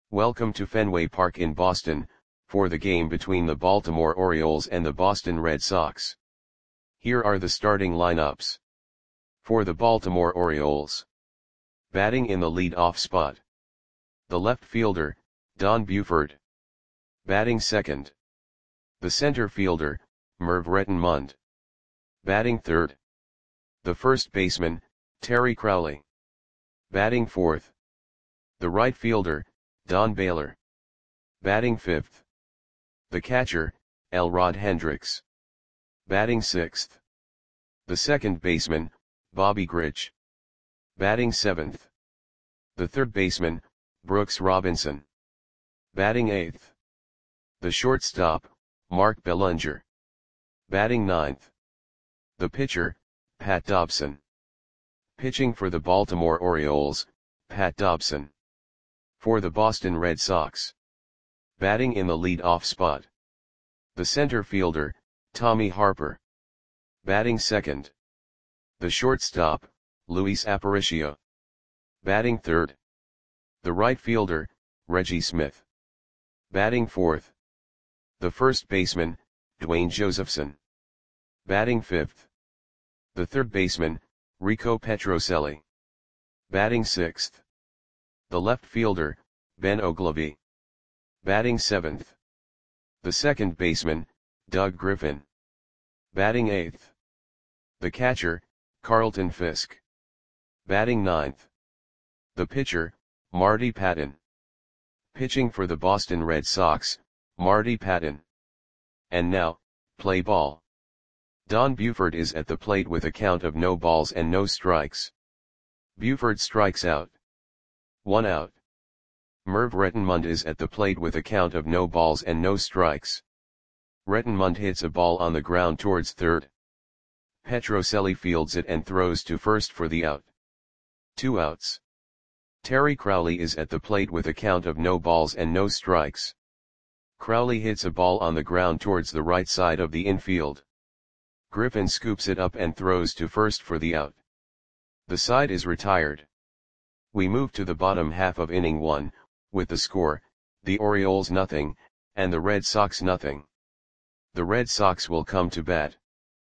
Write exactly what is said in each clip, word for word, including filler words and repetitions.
Welcome to Fenway Park in Boston, for the game between the Baltimore Orioles and the Boston Red Sox. Here are the starting lineups. For the Baltimore Orioles. Batting in the lead-off spot. The left fielder, Don Buford. Batting second. The center fielder, Merv Rettenmund. Batting third. The first baseman, Terry Crowley. Batting fourth. The right fielder, Don Baylor. Batting fifth. The catcher, Elrod Hendricks. Batting sixth. The second baseman, Bobby Grich. Batting seventh. The third baseman, Brooks Robinson. Batting eighth. The shortstop, Mark Belanger. Batting ninth. The pitcher, Pat Dobson. Pitching for the Baltimore Orioles, Pat Dobson. For the Boston Red Sox. Batting in the lead-off spot. The center fielder, Tommy Harper. Batting second. The shortstop, Luis Aparicio. Batting third. The right fielder, Reggie Smith. Batting fourth. The first baseman, Dwayne Josephson. Batting fifth. The third baseman, Rico Petrocelli. Batting sixth. The left fielder, Ben Oglivie. Batting seventh. The second baseman, Doug Griffin. Batting eighth. The catcher, Carlton Fisk. Batting ninth. The pitcher, Marty Patton. Pitching for the Boston Red Sox, Marty Patton. And now, play ball. Don Buford is at the plate with a count of no balls and no strikes. Buford strikes out. One out. Merv Rettenmund is at the plate with a count of no balls and no strikes. Rettenmund hits a ball on the ground towards third. Petrocelli fields it and throws to first for the out. Two outs. Terry Crowley is at the plate with a count of no balls and no strikes. Crowley hits a ball on the ground towards the right side of the infield. Griffin scoops it up and throws to first for the out. The side is retired. We move to the bottom half of inning one, with the score, the Orioles nothing, and the Red Sox nothing. The Red Sox will come to bat.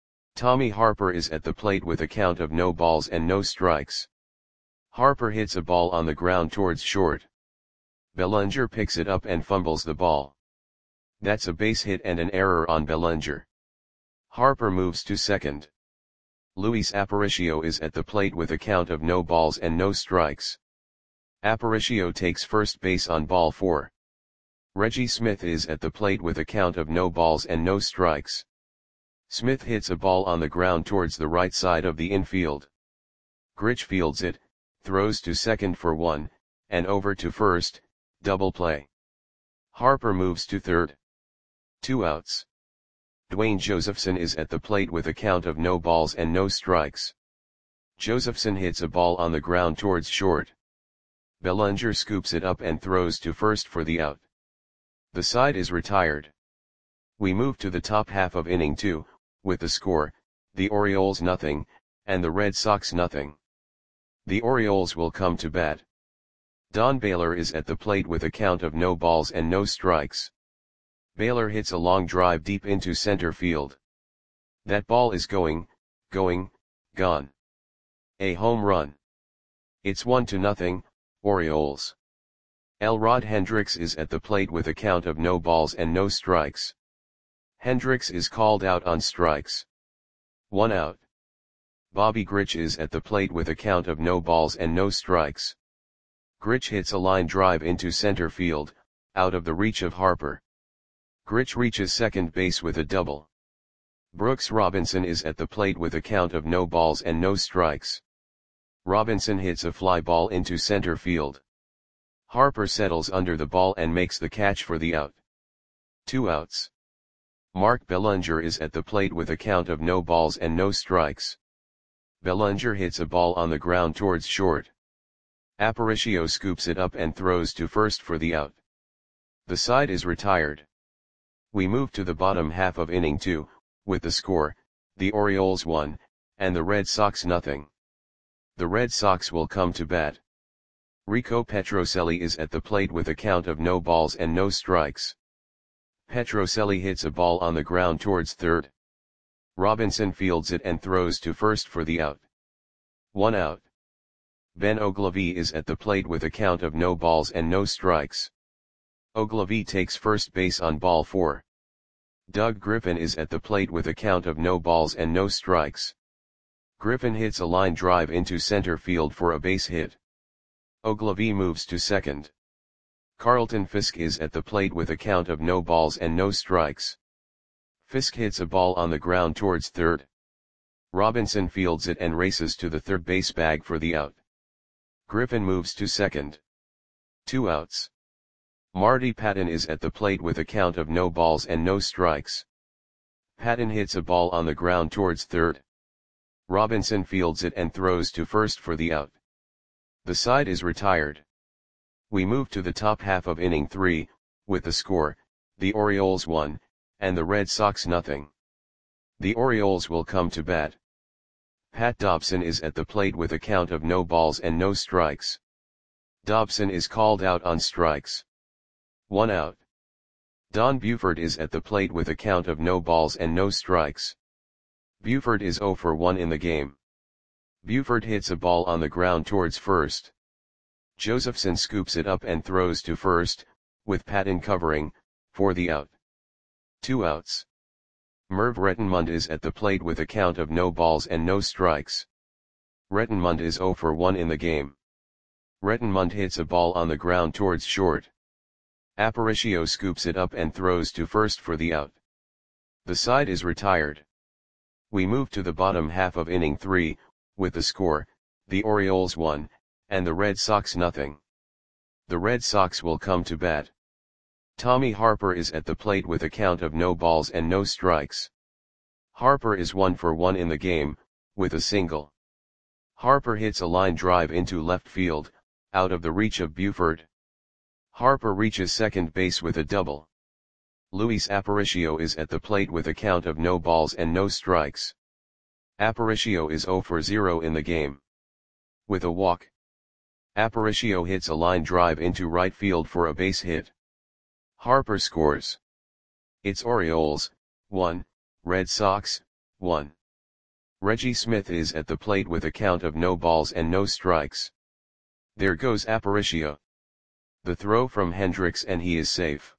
Tommy Harper is at the plate with a count of no balls and no strikes. Harper hits a ball on the ground towards short. Belanger picks it up and fumbles the ball. That's a base hit and an error on Belanger. Harper moves to second. Luis Aparicio is at the plate with a count of no balls and no strikes. Aparicio takes first base on ball four. Reggie Smith is at the plate with a count of no balls and no strikes. Smith hits a ball on the ground towards the right side of the infield. Grich fields it, throws to second for one, and over to first, double play. Harper moves to third. Two outs. Dwayne Josephson is at the plate with a count of no balls and no strikes. Josephson hits a ball on the ground towards short. Belanger scoops it up and throws to first for the out. The side is retired. We move to the top half of inning two, with the score, the Orioles nothing, and the Red Sox nothing. The Orioles will come to bat. Don Baylor is at the plate with a count of no balls and no strikes. Baylor hits a long drive deep into center field. That ball is going, going, gone. A home run. It's one to nothing, Orioles. Elrod Hendricks is at the plate with a count of no balls and no strikes. Hendricks is called out on strikes. One out. Bobby Grich is at the plate with a count of no balls and no strikes. Grich hits a line drive into center field, out of the reach of Harper. Grich reaches second base with a double. Brooks Robinson is at the plate with a count of no balls and no strikes. Robinson hits a fly ball into center field. Harper settles under the ball and makes the catch for the out. Two outs. Mark Belanger is at the plate with a count of no balls and no strikes. Belanger hits a ball on the ground towards short. Aparicio scoops it up and throws to first for the out. The side is retired. We move to the bottom half of inning two, with the score, the Orioles one, and the Red Sox nothing. The Red Sox will come to bat. Rico Petrocelli is at the plate with a count of no balls and no strikes. Petrocelli hits a ball on the ground towards third. Robinson fields it and throws to first for the out. One out. Ben Ogilvy is at the plate with a count of no balls and no strikes. Ogilvy takes first base on ball four. Doug Griffin is at the plate with a count of no balls and no strikes. Griffin hits a line drive into center field for a base hit. Ogilvy moves to second. Carlton Fisk is at the plate with a count of no balls and no strikes. Fisk hits a ball on the ground towards third. Robinson fields it and races to the third base bag for the out. Griffin moves to second. Two outs. Marty Patton is at the plate with a count of no balls and no strikes. Patton hits a ball on the ground towards third. Robinson fields it and throws to first for the out. The side is retired. We move to the top half of inning three, with the score, the Orioles one, and the Red Sox nothing. The Orioles will come to bat. Pat Dobson is at the plate with a count of no balls and no strikes. Dobson is called out on strikes. One out. Don Buford is at the plate with a count of no balls and no strikes. Buford is zero for one in the game. Buford hits a ball on the ground towards first. Josephson scoops it up and throws to first, with Patton covering, for the out. Two outs. Merv Rettenmund is at the plate with a count of no balls and no strikes. Rettenmund is zero for one in the game. Rettenmund hits a ball on the ground towards short. Aparicio scoops it up and throws to first for the out. The side is retired. We move to the bottom half of inning three, with the score, the Orioles one, and the Red Sox nothing. The Red Sox will come to bat. Tommy Harper is at the plate with a count of no balls and no strikes. Harper is one for one in the game, with a single. Harper hits a line drive into left field, out of the reach of Buford. Harper reaches second base with a double. Luis Aparicio is at the plate with a count of no balls and no strikes. Aparicio is zero for zero in the game. With a walk. Aparicio hits a line drive into right field for a base hit. Harper scores. It's Orioles, one, Red Sox, one. Reggie Smith is at the plate with a count of no balls and no strikes. There goes Aparicio. The throw from Hendricks and he is safe.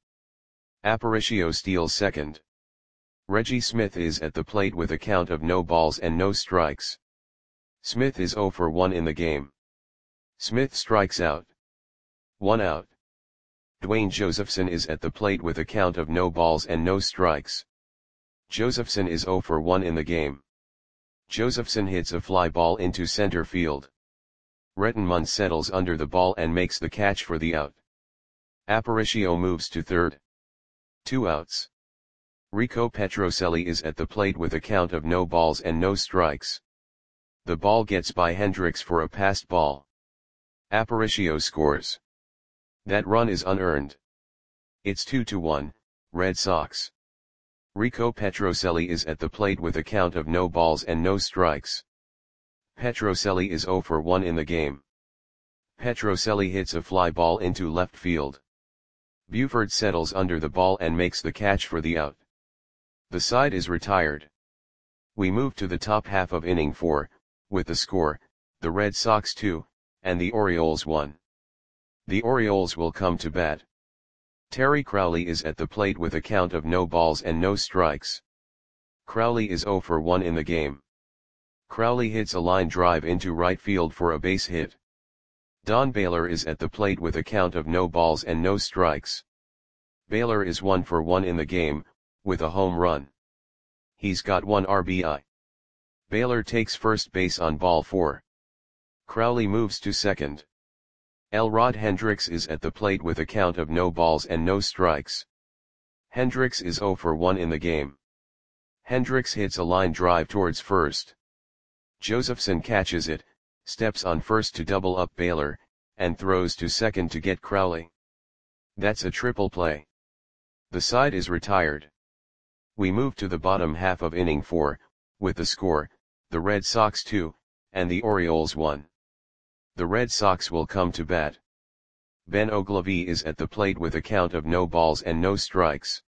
Aparicio steals second. Reggie Smith is at the plate with a count of no balls and no strikes. Smith is zero for one in the game. Smith strikes out. One out. Dwayne Josephson is at the plate with a count of no balls and no strikes. Josephson is zero for one in the game. Josephson hits a fly ball into center field. Rettenmund settles under the ball and makes the catch for the out. Aparicio moves to third. Two outs. Rico Petrocelli is at the plate with a count of no balls and no strikes. The ball gets by Hendricks for a passed ball. Aparicio scores. That run is unearned. It's two to one, Red Sox. Rico Petrocelli is at the plate with a count of no balls and no strikes. Petrocelli is zero for one in the game. Petrocelli hits a fly ball into left field. Buford settles under the ball and makes the catch for the out. The side is retired. We move to the top half of inning four, with the score, the Red Sox two, and the Orioles one. The Orioles will come to bat. Terry Crowley is at the plate with a count of no balls and no strikes. Crowley is zero for one in the game. Crowley hits a line drive into right field for a base hit. Don Baylor is at the plate with a count of no balls and no strikes. Baylor is one for one in the game, with a home run. He's got one R B I. Baylor takes first base on ball four. Crowley moves to second. Elrod Hendricks is at the plate with a count of no balls and no strikes. Hendricks is zero for one in the game. Hendricks hits a line drive towards first. Josephson catches it, steps on first to double up Baylor, and throws to second to get Crowley. That's a triple play. The side is retired. We move to the bottom half of inning four, with the score, the Red Sox two, and the Orioles one. The Red Sox will come to bat. Ben Ogilvy is at the plate with a count of no balls and no strikes.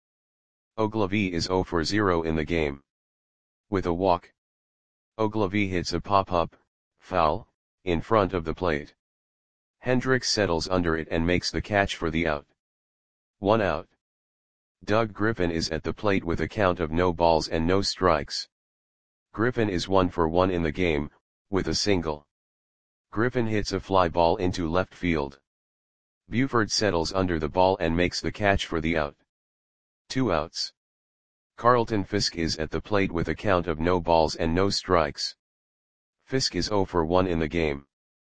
Ogilvy is zero for zero in the game. With a walk, Ogilvy hits a pop-up, foul, in front of the plate. Hendricks settles under it and makes the catch for the out. One out. Doug Griffin is at the plate with a count of no balls and no strikes. Griffin is one for one in the game, with a single. Griffin hits a fly ball into left field. Buford settles under the ball and makes the catch for the out. Two outs. Carlton Fisk is at the plate with a count of no balls and no strikes. Fisk is zero for one in the game.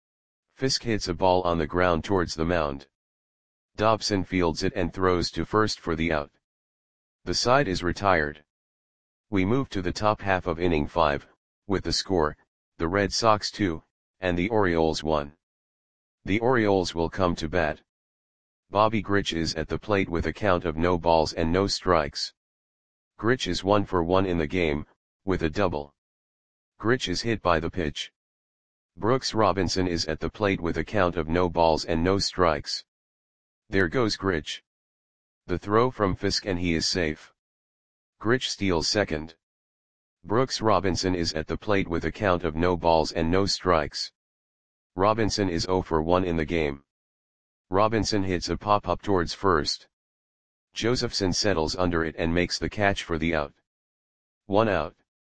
Fisk hits a ball on the ground towards the mound. Dobson fields it and throws to first for the out. The side is retired. We move to the top half of inning five, with the score, the Red Sox two, and the Orioles one. The Orioles will come to bat. Bobby Grich is at the plate with a count of no balls and no strikes. Grich is one for one in the game, with a double. Grich is hit by the pitch. Brooks Robinson is at the plate with a count of no balls and no strikes. There goes Grich. The throw from Fisk and he is safe. Grich steals second. Brooks Robinson is at the plate with a count of no balls and no strikes. Robinson is zero for one in the game. Robinson hits a pop-up towards first. Josephson settles under it and makes the catch for the out. One out.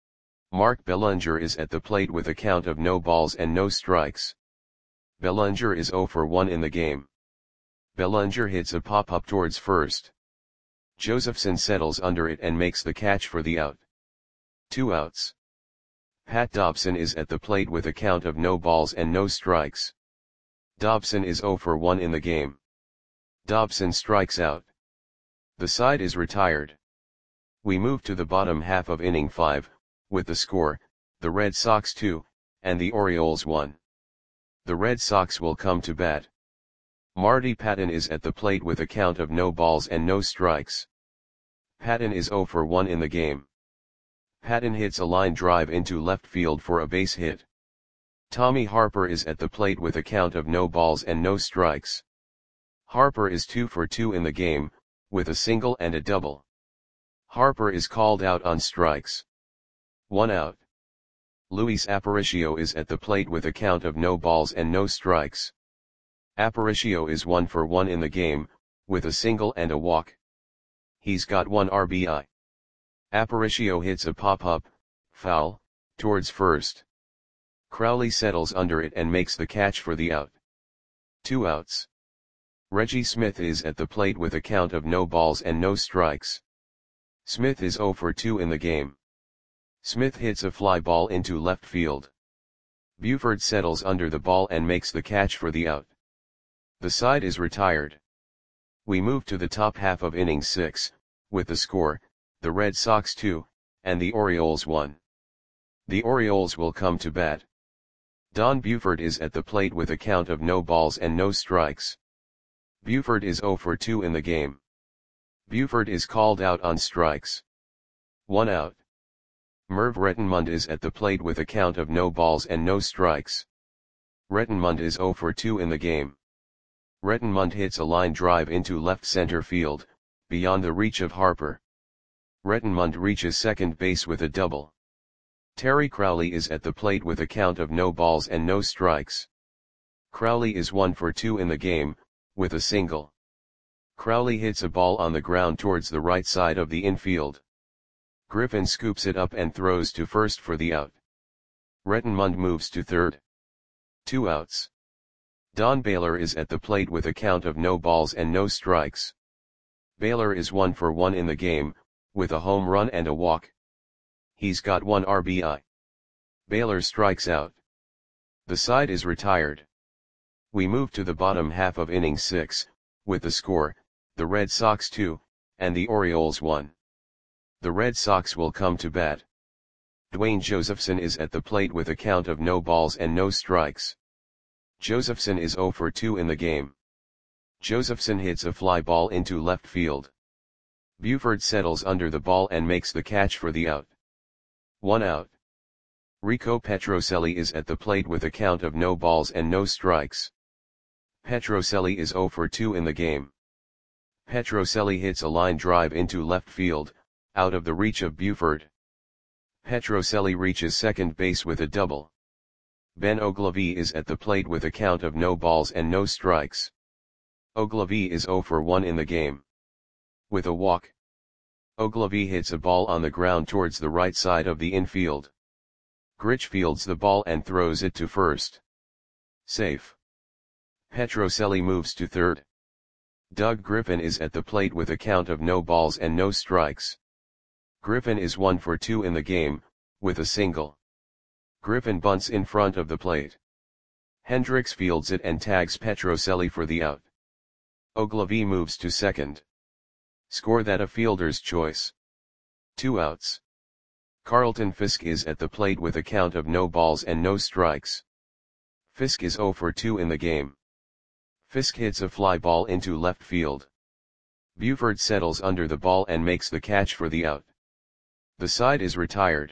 Mark Bellinger is at the plate with a count of no balls and no strikes. Bellinger is zero for one in the game. Bellinger hits a pop-up towards first. Josephson settles under it and makes the catch for the out. Two outs. Pat Dobson is at the plate with a count of no balls and no strikes. Dobson is zero for one in the game. Dobson strikes out. The side is retired. We move to the bottom half of inning five, with the score, the Red Sox two, and the Orioles one. The Red Sox will come to bat. Marty Patton is at the plate with a count of no balls and no strikes. Patton is zero for one in the game. Patton hits a line drive into left field for a base hit. Tommy Harper is at the plate with a count of no balls and no strikes. Harper is two for two in the game, with a single and a double. Harper is called out on strikes. One out. Luis Aparicio is at the plate with a count of no balls and no strikes. Aparicio is one for one in the game, with a single and a walk. He's got one R B I. Aparicio hits a pop-up, foul, towards first. Crowley settles under it and makes the catch for the out. Two outs. Reggie Smith is at the plate with a count of no balls and no strikes. Smith is zero for two in the game. Smith hits a fly ball into left field. Buford settles under the ball and makes the catch for the out. The side is retired. We move to the top half of inning six, with the score, the Red Sox two, and the Orioles one. The Orioles will come to bat. Don Buford is at the plate with a count of no balls and no strikes. Buford is zero for two in the game. Buford is called out on strikes. One out. Merv Rettenmund is at the plate with a count of no balls and no strikes. Rettenmund is zero for two in the game. Rettenmund hits a line drive into left center field, beyond the reach of Harper. Rettenmund reaches second base with a double. Terry Crowley is at the plate with a count of no balls and no strikes. Crowley is one for two in the game, with a single. Crowley hits a ball on the ground towards the right side of the infield. Griffin scoops it up and throws to first for the out. Rettenmund moves to third. Two outs. Don Baylor is at the plate with a count of no balls and no strikes. Baylor is one for one in the game, with a home run and a walk. He's got one R B I. Baylor strikes out. The side is retired. We move to the bottom half of inning six, with the score, the Red Sox two, and the Orioles one. The Red Sox will come to bat. Dwayne Josephson is at the plate with a count of no balls and no strikes. Josephson is zero for two in the game. Josephson hits a fly ball into left field. Buford settles under the ball and makes the catch for the out. One out. Rico Petrocelli is at the plate with a count of no balls and no strikes. Petrocelli is zero for two in the game. Petrocelli hits a line drive into left field, out of the reach of Buford. Petrocelli reaches second base with a double. Ben Ogilvy is at the plate with a count of no balls and no strikes. Ogilvy is zero for one in the game. With a walk, Ogilvy hits a ball on the ground towards the right side of the infield. Grich fields the ball and throws it to first. Safe. Petrocelli moves to third. Doug Griffin is at the plate with a count of no balls and no strikes. Griffin is one for two in the game, with a single. Griffin bunts in front of the plate. Hendricks fields it and tags Petrocelli for the out. Ogilvy moves to second. Score that a fielder's choice. Two outs. Carlton Fisk is at the plate with a count of no balls and no strikes. Fisk is zero for two in the game. Fisk hits a fly ball into left field. Buford settles under the ball and makes the catch for the out. The side is retired.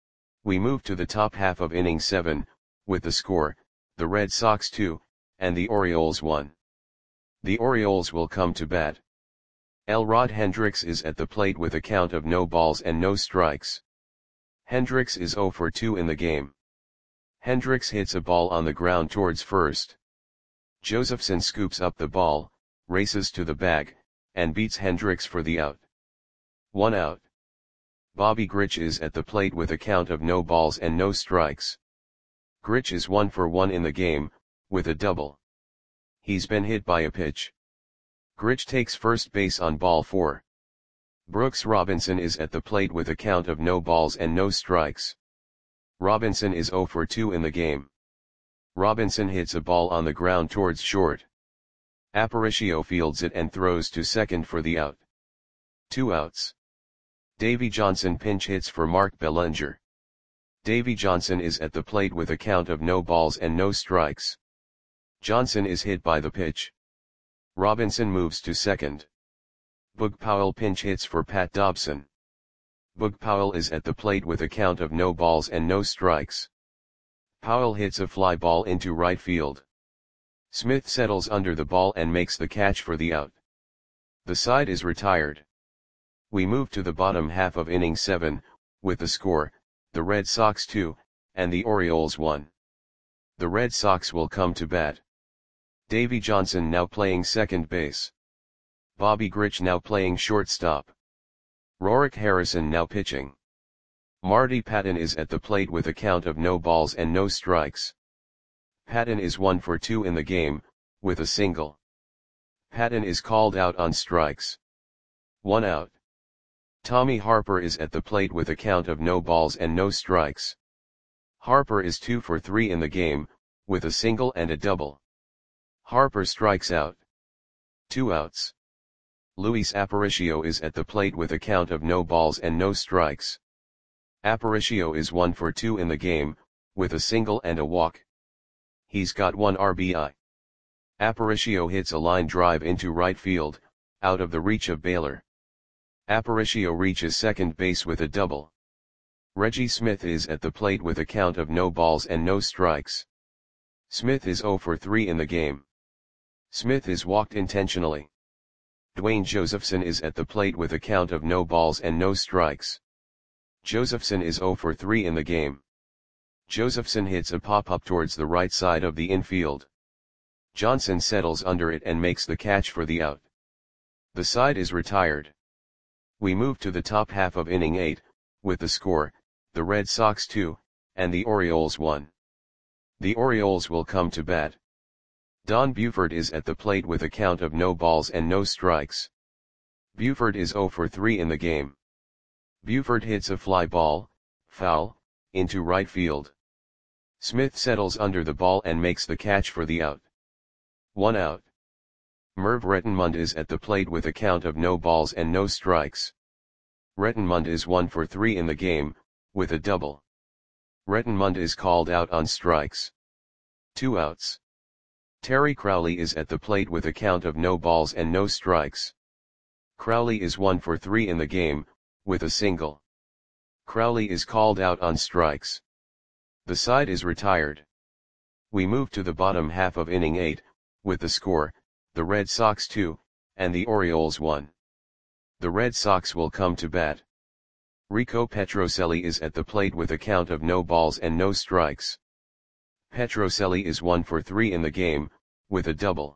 We move to the top half of inning seven, with the score, the Red Sox two, and the Orioles one. The Orioles will come to bat. Elrod Hendricks is at the plate with a count of no balls and no strikes. Hendricks is zero for two in the game. Hendricks hits a ball on the ground towards first. Josephson scoops up the ball, races to the bag, and beats Hendricks for the out. One out. Bobby Grich is at the plate with a count of no balls and no strikes. Grich is one for one in the game, with a double. He's been hit by a pitch. Grich takes first base on ball four. Brooks Robinson is at the plate with a count of no balls and no strikes. Robinson is zero for two in the game. Robinson hits a ball on the ground towards short. Aparicio fields it and throws to second for the out. Two outs. Davy Johnson pinch hits for Mark Bellinger. Davy Johnson is at the plate with a count of no balls and no strikes. Johnson is hit by the pitch. Robinson moves to second. Boog Powell pinch hits for Pat Dobson. Boog Powell is at the plate with a count of no balls and no strikes. Powell hits a fly ball into right field. Smith settles under the ball and makes the catch for the out. The side is retired. We move to the bottom half of inning seven, with the score, the Red Sox two, and the Orioles one. The Red Sox will come to bat. Davy Johnson now playing second base. Bobby Grich now playing shortstop. Rorik Harrison now pitching. Marty Patton is at the plate with a count of no balls and no strikes. Patton is one for two in the game, with a single. Patton is called out on strikes. One out. Tommy Harper is at the plate with a count of no balls and no strikes. Harper is two for three in the game, with a single and a double. Harper strikes out. Two outs. Luis Aparicio is at the plate with a count of no balls and no strikes. Aparicio is one for two in the game, with a single and a walk. He's got one R B I. Aparicio hits a line drive into right field, out of the reach of Baylor. Aparicio reaches second base with a double. Reggie Smith is at the plate with a count of no balls and no strikes. Smith is zero for three in the game. Smith is walked intentionally. Dwayne Josephson is at the plate with a count of no balls and no strikes. Josephson is zero for three in the game. Josephson hits a pop-up towards the right side of the infield. Johnson settles under it and makes the catch for the out. The side is retired. We move to the top half of inning eight, with the score, the Red Sox two, and the Orioles one. The Orioles will come to bat. Don Buford is at the plate with a count of no balls and no strikes. Buford is zero for three in the game. Buford hits a fly ball, foul, into right field. Smith settles under the ball and makes the catch for the out. One out. Merv Rettenmund is at the plate with a count of no balls and no strikes. Rettenmund is one for three in the game, with a double. Rettenmund is called out on strikes. Two outs. Terry Crowley is at the plate with a count of no balls and no strikes. Crowley is one for three in the game, with a single. Crowley is called out on strikes. The side is retired. We move to the bottom half of inning eight, with the score, the Red Sox two, and the Orioles one. The Red Sox will come to bat. Rico Petrocelli is at the plate with a count of no balls and no strikes. Petrocelli is one for three in the game, with a double.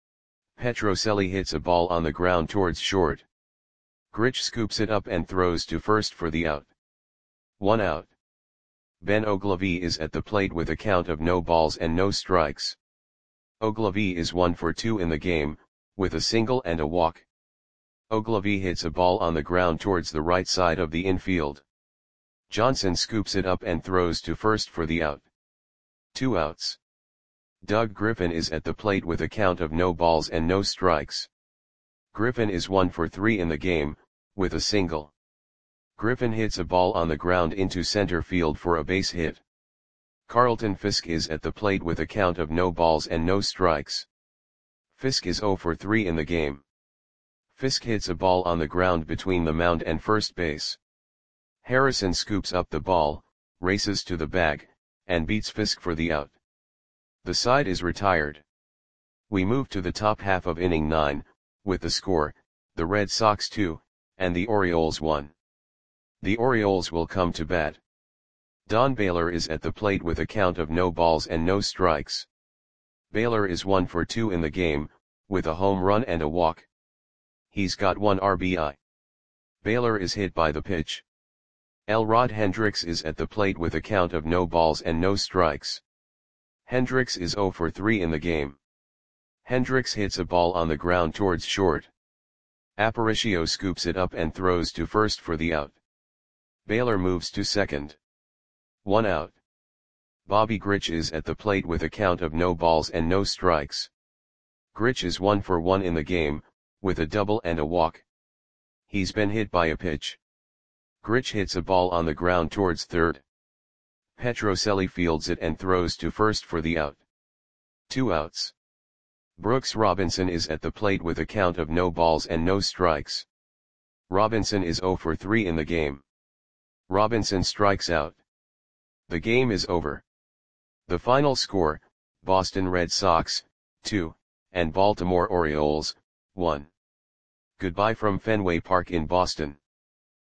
Petrocelli hits a ball on the ground towards short. Grich scoops it up and throws to first for the out. One out. Ben Ogilvy is at the plate with a count of no balls and no strikes. Ogilvy is one for two in the game, with a single and a walk. Ogilvy hits a ball on the ground towards the right side of the infield. Johnson scoops it up and throws to first for the out. Two outs. Doug Griffin is at the plate with a count of no balls and no strikes. Griffin is one for three in the game, with a single. Griffin hits a ball on the ground into center field for a base hit. Carlton Fisk is at the plate with a count of no balls and no strikes. Fisk is zero for three in the game. Fisk hits a ball on the ground between the mound and first base. Harrison scoops up the ball, races to the bag, and beats Fisk for the out. The side is retired. We move to the top half of inning nine, with the score, the Red Sox two, and the Orioles one. The Orioles will come to bat. Don Baylor is at the plate with a count of no balls and no strikes. Baylor is one for two in the game, with a home run and a walk. He's got one R B I. Baylor is hit by the pitch. Elrod Hendricks is at the plate with a count of no balls and no strikes. Hendricks is zero for three in the game. Hendricks hits a ball on the ground towards short. Aparicio scoops it up and throws to first for the out. Baylor moves to second. One out. Bobby Grich is at the plate with a count of no balls and no strikes. Grich is one for one in the game, with a double and a walk. He's been hit by a pitch. Grich hits a ball on the ground towards third. Petrocelli fields it and throws to first for the out. Two outs. Brooks Robinson is at the plate with a count of no balls and no strikes. Robinson is zero for three in the game. Robinson strikes out. The game is over. The final score, Boston Red Sox, two, and Baltimore Orioles, one. Goodbye from Fenway Park in Boston.